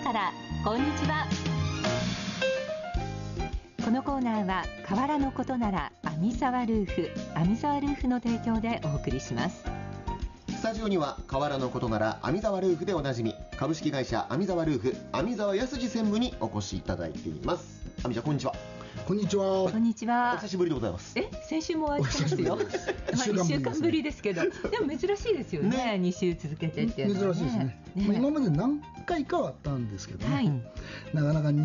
からこんにちは。このコーナーは瓦のことなら網沢ルーフの提供でお送りします。 スタジオには瓦のことなら網沢ルーフでおなじみ株式会社網沢ルーフ網沢康二専務にお越しいただいています。網ちゃんこんにちは。 こんにちは。 こんにちは。 お久しぶりでございます。 先週もお会いしてますよ。1週間ぶりですけど、でも珍しいですよね。2週続けてっていうのはね。 珍しいですね。今まで何回かはあったんですけどね、なかなか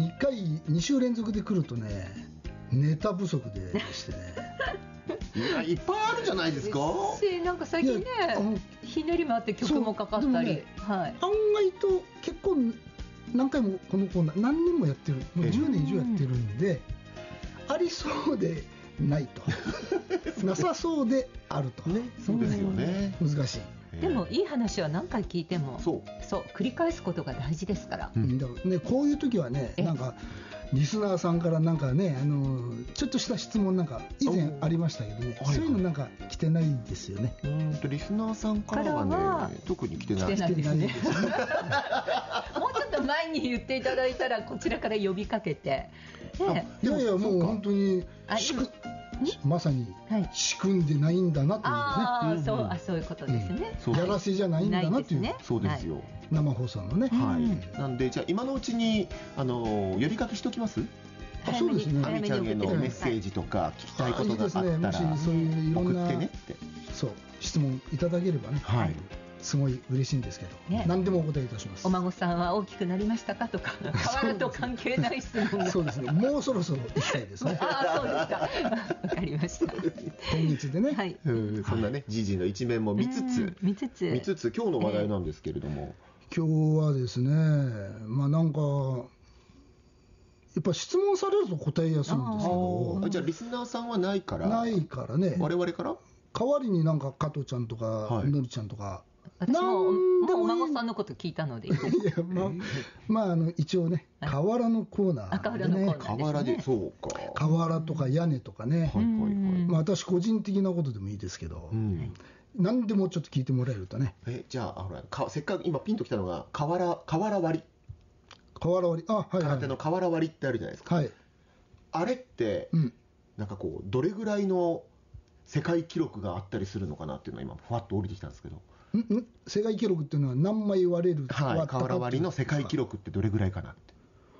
2週連続で来るとね、ネタ不足でしてね。 いっぱいあるじゃないですか。 なんか最近ね、ひねりもあって曲もかかったり、案外と結構何回もこのコーナー何年もやってる、もう10年以上やってるんで、ありそうでないとなさそうであると、 そうですよね。 難しい。 でもいい話は何回聞いてもそう繰り返すことが大事ですから、 だからね、こういう時はね、なんかリスナーさんからなんかね、ちょっとした質問なんか以前ありましたけどね、そういうのなんか来てないですよね。 リスナーさんからはね、特に来てないですね。もうちょっと前に言っていただいたらこちらから呼びかけて、 いやいや、もう本当にまさに仕組んでないんだなというね。 そういうことですね。 やらせじゃないんだなという。 そうですよ。 生放送のね。 なんでじゃあ今のうちに呼びかけしておきます。 そうですね。 あみちゃんへのメッセージとか聞きたいことがあったらそういういろんな送ってねって。 そう質問いただければね。すごい嬉しいんですけど、何でもお答えいたします。 お孫さんは大きくなりましたかとか、瓦と関係ない質問が。 そうですね。もうそろそろ行きたいですね。 そうですか。わかりました。 今月でね。 そんなね、時事の一面も見つつ今日の話題なんですけれども、 今日はですね、なんかやっぱ質問されると答えやすいんですけど、 じゃあリスナーさんはないからね。 我々から代わりになんか加藤ちゃんとかのりちゃんとか。 私もお孫さんのこと聞いたので一応ね、瓦のコーナーでね、 瓦で、そうか、 瓦とか屋根とかね、私個人的なことでもいいですけど、何でもちょっと聞いてもらえるとね。 じゃあほら、せっかく今ピンときたのが瓦割り、空手の瓦割りってあるじゃないですか。あれってなんかこうどれぐらいの世界記録があったりするのかなっていうのは今ふわっと降りてきたんですけど。 世界記録っていうのは何枚割れる瓦割りの世界記録ってどれぐらいかなって。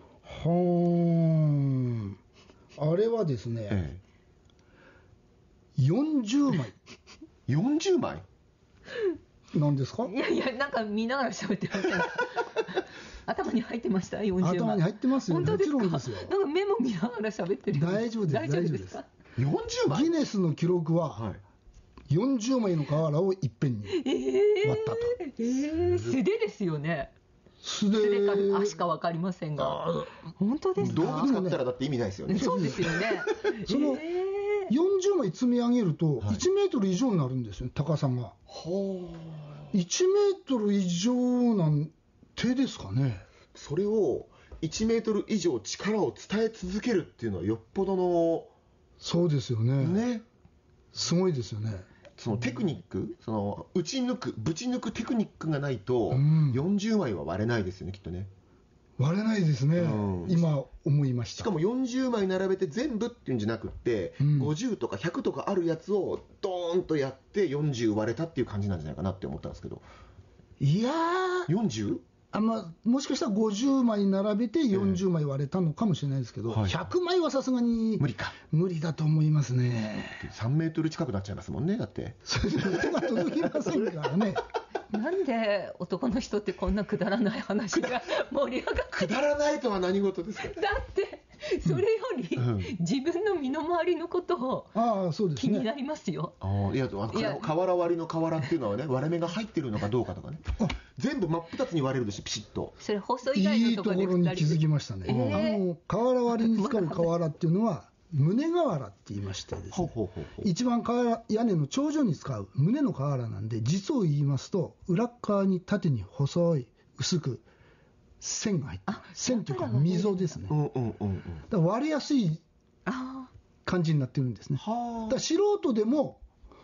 あれはですね、40枚 40枚なんですか。 いやなんか見ながら喋ってません頭に入ってました。40枚頭に入ってますよ。もちろんですよ。 なんかメモ見ながら喋ってる。 大丈夫ですか。 40枚。 ギネスの記録は40枚の瓦をいっぺんに割ったと。 素手ですよね。素手か足か分かりませんが。本当ですか。 道具使ったらだって意味ないですよね。 そうですよね。 その40枚積み上げると1メートル以上になるんですよ、高さが。1メートル以上なんてですかね。 それを1メートル以上力を伝え続けるっていうのはよっぽどの。 そうですよね。すごいですよね。 そのテクニック、そのぶち抜くテクニックがないと40枚は割れないですよね、きっとね。 割れないですね、今思いました。 しかも40枚並べて全部っていうんじゃなくって、50とか100とかあるやつをドーンとやって40割れたっていう感じなんじゃないかなって思ったんですけど。 いやー、 40？ もしかしたら50枚並べて40枚割れたのかもしれないですけど、100枚はさすがに無理だと思いますね。 3メートル近くなっちゃいますもんね、だって。 手が届きませんからね。 なんで男の人ってこんなくだらない話が盛り上がって。 くだらないとは何事ですか。 だってそれより自分の身の回りのことを気になりますよ。 いや瓦割りの瓦っていうのはね、割れ目が入ってるのかどうかとかね、全部真っ二つに割れるでしょ、ピシッと。 それ細い以外のところでいいところに気づきましたね。瓦割りに使う瓦っていうのは棟瓦って言いましてですね、一番屋根の頂上に使う棟の瓦なんで、実を言いますと裏側に縦に細い薄く線が入ってる。線というか溝ですね。だから割れやすい感じになってるんですね。だから素人でも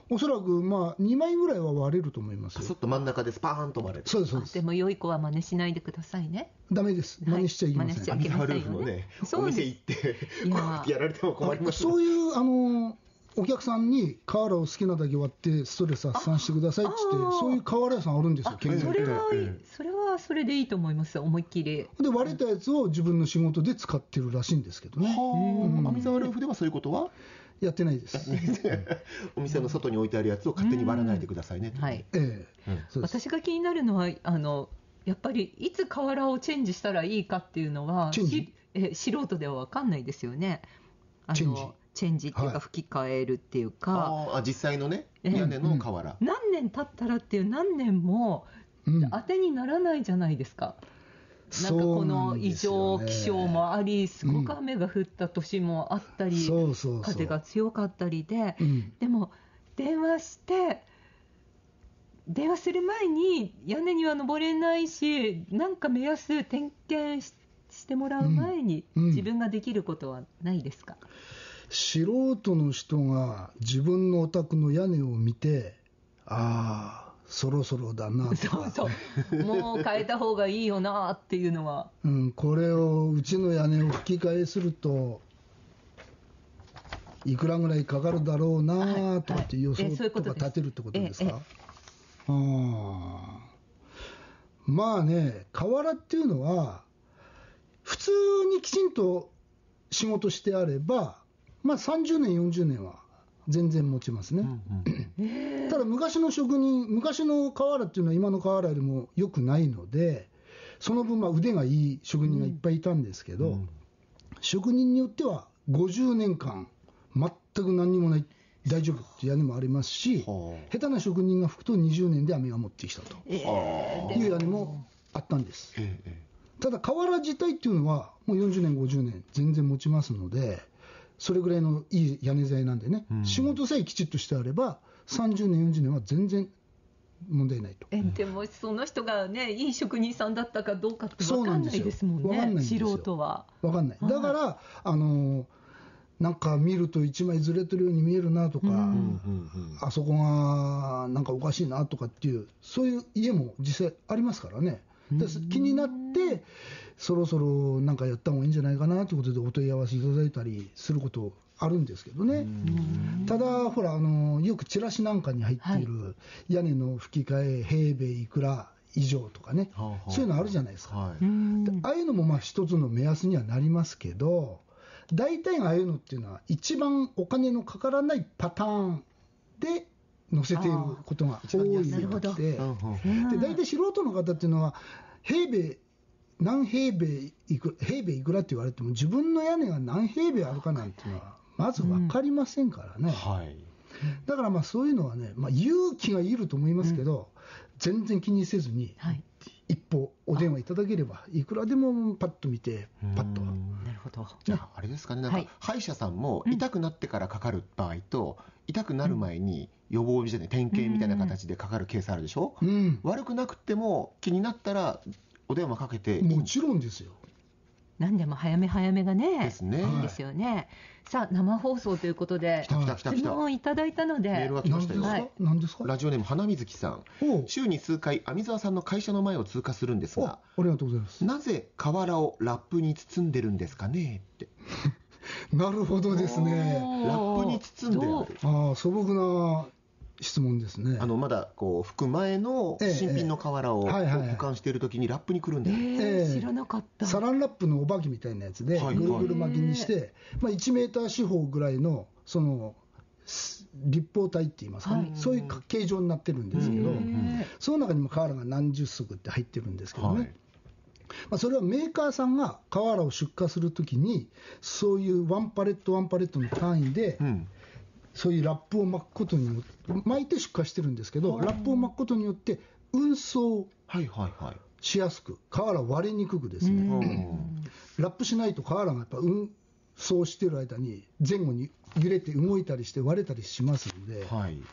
おそらく2枚ぐらいは割れると思いますよ。 ちょっと真ん中でスパーンと割れる。 そうですそうです。 でも良い子は真似しないでくださいね。 ダメです。真似しちゃいけません。 真似しちゃいけませんよね。 アミサワルーフのね、お店行ってこうやってやられても困ります。 そういうお客さんに瓦を好きなだけ割ってストレス発散してくださいって言って、そういう瓦屋さんあるんですよ。 それはそれでいいと思います。思いっきりで割れたやつを自分の仕事で使ってるらしいんですけどね。 アミサワルーフではそういうことはやってないです。 お店の外に置いてあるやつを勝手に割らないでくださいね。 はい。私が気になるのはやっぱりいつ瓦をチェンジしたらいいかっていうのは素人では分かんないですよね。チェンジっていうか吹き替えるっていうか、 実際のね屋根の瓦、 何年経ったらっていう何年も当てにならないじゃないですか。なんかこの異常気象もあり、すごく雨が降った年もあったり、風が強かったりで、でも電話する前に屋根には登れないし、なんか目安点検してもらう前に自分ができることはないですか？ 素人の人が自分のお宅の屋根を見て、そろそろだなとか、 もう変えた方がいいよなっていうのは、 これをうちの屋根を吹き替えするといくらぐらいかかるだろうなとかって予想とか立てるってことですか？まあね、瓦っていうのは普通にきちんと仕事してあれば、30年40年は全然持ちますね。ただ昔の瓦っていうのは今の瓦よりも良くないので、その分腕がいい職人がいっぱいいたんですけど、職人によっては50年間全く何にもない大丈夫っていう屋根もありますし、下手な職人が吹くと20年で雨が持ってきたという屋根もあったんです。ただ瓦自体っていうのはもう40年50年全然持ちますので、それぐらいのいい屋根材なんでね、仕事さえきちっとしてあれば30年40年は全然問題ないと。 でもその人がね、いい職人さんだったかどうかって分かんないですもんね。素人は分かんない。だからなんか見ると1枚ずれてるように見えるなとか、あそこがなんかおかしいなとかっていう、そういう家も実際ありますからね。気になってそろそろなんかやった方がいいんじゃないかなということでお問い合わせいただいたりすることあるんですけどね。ただほらよくチラシなんかに入っている屋根の吹き替え平米いくら以上とかね、そういうのあるじゃないですか。ああいうのも一つの目安にはなりますけど、大体ああいうのっていうのは一番お金のかからないパターンで載せていることが多いので、大体素人の方っていうのは何平米いくらって言われても自分の屋根が何平米あるかなんていうのはまず分かりませんからね。だからそういうのはね、勇気がいると思いますけど、全然気にせずに一歩お電話いただければいくらでもパッと見てパッと。 なるほど。 じゃああれですかね、なんか歯医者さんも痛くなってからかかる場合と、痛くなる前に予防じゃない点検みたいな形でかかるケースあるでしょ。悪くなくても気になったらお電話かけて。 もちろんですよ。 何でも早め早めがね、 ですね。 いいですよね。さあ生放送ということで質問いただいたので、 メールが来ましたよ。 何ですか？ ラジオネーム花水木さん。週に数回網沢さんの会社の前を通過するんですが、 ありがとうございます。 なぜ瓦をラップに包んでるんですかねって。 なるほどですね。 ラップに包んである。 素朴な質問ですね。 まだ吹く前の新品の瓦を保管しているときにラップにくるんで、 知らなかった。 サランラップのおばきみたいなやつでぐるぐる巻きにして、1メーター四方ぐらいのその立方体って言いますかね、そういう形状になってるんですけど、その中にも瓦が何十足って入ってるんですけどね。それはメーカーさんが瓦を出荷するときにそういうワンパレットワンパレットの単位で、そういうラップを巻くことによって巻いて出荷してるんですけど、ラップを巻くことによって運送しやすく、瓦割れにくくですね、ラップしないと瓦がやっぱ運送してる間に前後に揺れて動いたりして割れたりしますので、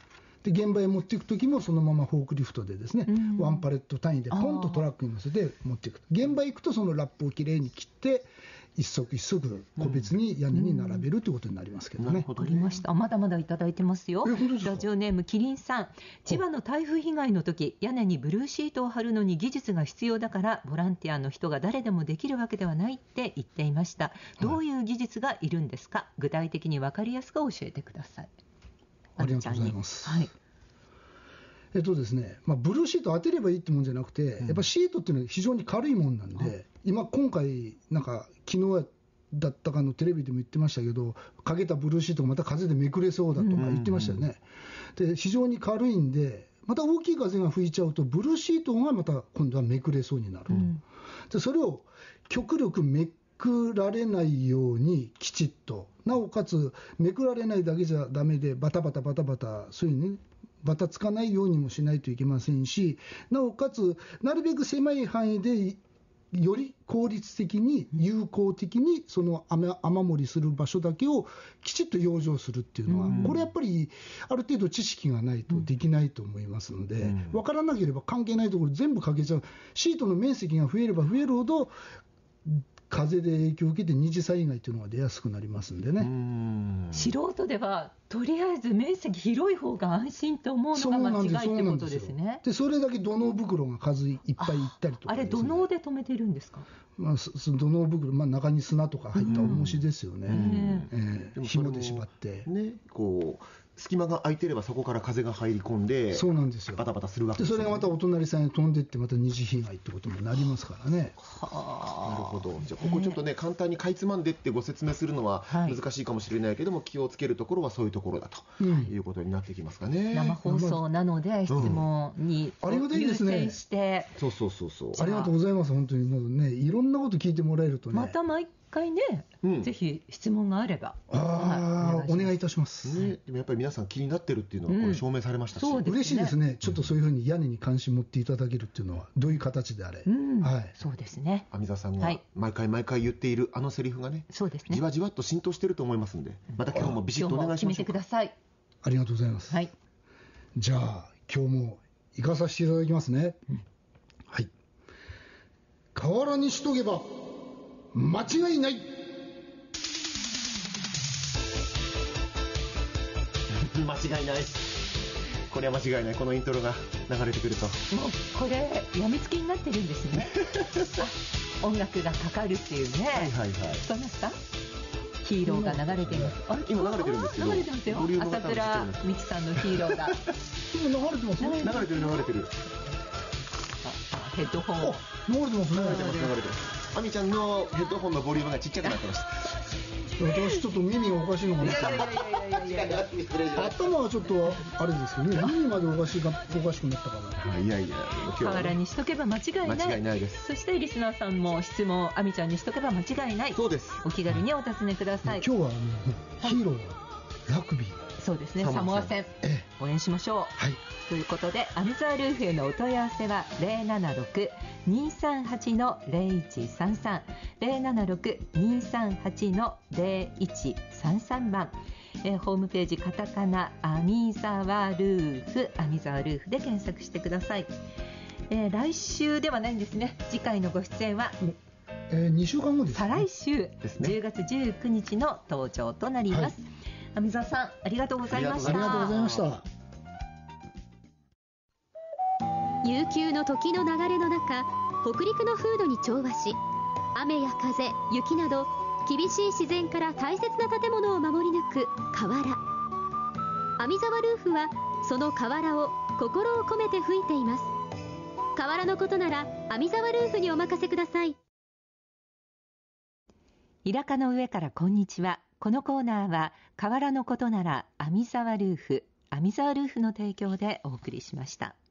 で現場へ持っていくときもそのままフォークリフトでですね、ワンパレット単位でポンとトラックに乗せて持っていく。現場へ行くとそのラップをきれいに切って一足一足個別に屋根に並べるということになりますけどね。 わかりました。まだまだいただいてますよ。ラジオネームキリンさん、千葉の台風被害の時、屋根にブルーシートを貼るのに技術が必要だからボランティアの人が誰でもできるわけではないって言っていました。どういう技術がいるんですか？具体的に分かりやすく教えてください。 ありがとうございます。 はい。 ですね、ブルーシート当てればいいってもんじゃなくて、やっぱシートっていうのは非常に軽いもんなんで、今回なんか昨日だったかのテレビでも言ってましたけど、かけたブルーシートがまた風でめくれそうだとか言ってましたよね。で非常に軽いんで、また大きい風が吹いちゃうとブルーシートがまた今度はめくれそうになると、でそれを極力めくられないようにきちっと、なおかつめくられないだけじゃダメでバタバタそういうね、バタつかないようにもしないといけませんし、なおかつなるべく狭い範囲でより効率的に有効的にその雨漏りする場所だけをきちっと養生するっていうのは、これやっぱりある程度知識がないとできないと思いますので、分からなければ関係ないところ全部かけちゃう。シートの面積が増えれば増えるほど風で影響を受けて二次災害というのが出やすくなりますんでね。 素人ではとりあえず面積広い方が安心と思うのが間違いってことですね。 でそれだけ土のう袋が数いっぱいいったりとか、 あれ土のうで止めてるんですか？ 土のう袋、中に砂とか入った重しですよね。紐で縛ってね、こう隙間が空いてればそこから風が入り込んで、 そうなんですよ、 バタバタするわけですよね。 でそれがまたお隣さんへ飛んでいってまた二次被害ってことになりますからね。 なるほど。じゃあここちょっとね、簡単にかいつまんでってご説明するのは難しいかもしれないけども、気をつけるところはそういうところだということになってきますかね。 生放送なので質問に優先して、 そうありがとうございます。本当にもうね、いろんなこと聞いてもらえるとね、 また毎回ね、ぜひ質問があればお願いいたしますね。でもやっぱり皆さん気になってるっていうのはこれ証明されましたし、 嬉しいですね。ちょっとそういうふうに屋根に関心持っていただけるっていうのはどういう形であれ、 そうですね。 阿弥陀さんが毎回言っているあのセリフがね、じわじわっと浸透してると思いますんで、また今日もビシッとお願いしましょう。 決めてください。 ありがとうございます。じゃあ今日も行かさせていただきますね。はい。河原にしとけば間違いない。 間違いない。これは間違いない。このイントロが流れてくると、 もうこれやみつきになってるんですね。音楽がかかるっていうね。聞こえますか？ヒーローが流れています。 今流れてるんですけど、 流れてますよ。朝倉美希さんのヒーローが今流れてます。 流れてる。 ヘッドホン流れてます。 あみちゃんのヘッドホンのボリュームがちっちゃくなってました。 私ちょっと耳がおかしいのかな。頭はちょっとあれですけどね、耳までおかしくなったかな。 河原にしとけば間違いないです。そしてリスナーさんも質問、あみちゃんにしとけば間違いない。 そうです。 お気軽にお尋ねください。 今日はヒーローラグビー、 そうですね、サモア戦応援しましょう。ということで、アミザールーフへのお問い合わせは 076-238-0133 076-238-0133 番、ホームページカタカナアミザワルーフで検索してください。来週ではないんですね。次回のご出演は 2週間後です、 再来週10月19日の登場となります。阿弥陀さん、ありがとうございました。 ありがとうございました。 悠久の時の流れの中、北陸の風土に調和し、雨や風、雪など厳しい自然から大切な建物を守り抜く瓦。阿弥沢ルーフはその瓦を心を込めて吹いています。瓦のことなら阿弥沢ルーフにお任せください。 イラカの上からこんにちは。このコーナーは瓦のことなら阿弥沢ルーフの提供でお送りしました。